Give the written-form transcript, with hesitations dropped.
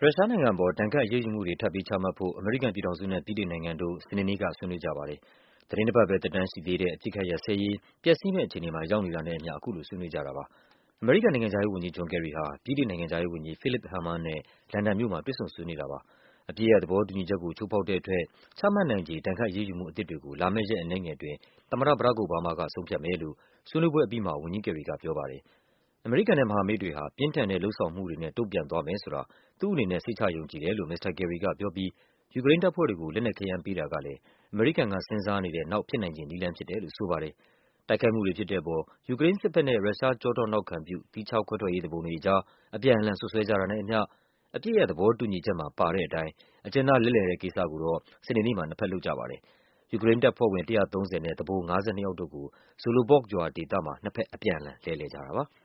ရုရှားနိုင်ငံအပေါ် ဒဏ်ခတ်အရေးယူမှုတွေ ထပ်ပြီးချမှတ်ဖို့ အမေရိကန်ပြည်ထောင်စုနဲ့ ဗြိတိန်နိုင်ငံတို့ စနေနေ့က ဆွေးနွေးကြပါတယ်။ သီတင်းတပတ်ပဲ သက်တမ်းရှိသေးတဲ့ အပစ်အခတ်ရပ်စဲရေး ပျက်စီးမယ့်အခြေအနေမှာ ရောက်နေတာနဲ့အမျှ အခုလို ဆွေးနွေးကြတာပါ။ အမေရိကန်နိုင်ငံခြားရေးဝန်ကြီး ဂျွန်ကယ်ရီဟာ ဗြိတိန်နိုင်ငံခြားရေးဝန်ကြီး ဖိလစ်ပ် ဟာမန်းပ်နဲ့ လန်ဒန်မြို့မှာ တွေ့ဆုံဆွေးနွေးတာပါ။ အပစ်ရပ်သဘောတူညီချက်ကို ချိုးဖောက်တဲ့အတွက် ချမှတ်နိုင်ခြေ ဒဏ်ခတ်အရေးယူမှုအသစ်တွေကို လာမယ့်ရက်အနည်းငယ်အတွင်း သမ္မတ ဘရာ့ခ် အိုဘားမားက ဆုံးဖြတ်မယ်လို့ ဆွေးနွေးပွဲအပြီးမှာ ဝန်ကြီးကယ်ရီကပြောပါတယ်။ အမေရိကန်နဲ့ မဟာမိတ်တွေဟာ ပြင်းထန်တဲ့လုပ်ဆောင်မှုတွေနဲ့ တုန့်ပြန်သွားမယ်ဆိုတာ သူ့အနေနဲ့ စိတ်ချယုံကြည်တယ်လို့ မစ္စတာကယ်ရီကပြောပြီး ယူကရိန်းတပ်ဖွဲ့တွေကို လက်နက်ခဲယမ်းပေးတာကလည်း အမေရိကန်က စဉ်းစားနေတဲ့ နောက်ဖြစ်နိုင်ခြေနည်းလမ်းဖြစ်တယ်လို့ ဆိုပါတယ်။ တိုက်ခိုက်မှုတွေဖြစ်တဲ့အပေါ် ယူကရိန်းစစ်ဘက်နဲ့ ရုရှား ကျောထောက်နောက်ခံပြု သီးခြားခွဲထွက်ရေးသူပုန်တွေကြား အပြန်အလှန် စွပ်စွဲကြတာနဲ့အမျှ အပစ်ရပ်သဘောတူညီချက်မှာ ပါတဲ့အတိုင်း အကျဉ်းသား လဲလှယ်တဲ့ကိစ္စကိုတော့ စနေနေ့မှာ နှစ်ဘက်လုပ်ကြပါတယ်။ ယူကရိန်းတပ်ဖွဲ့ဝင် ၁၃၀ နဲ့ သူပုန် ၅၂ ယောက်တို့ကို Zolobok ရွာဒေသမှာ နှစ်ဘက် အပြန်အလှန် လဲလှယ်ကြတာပါ။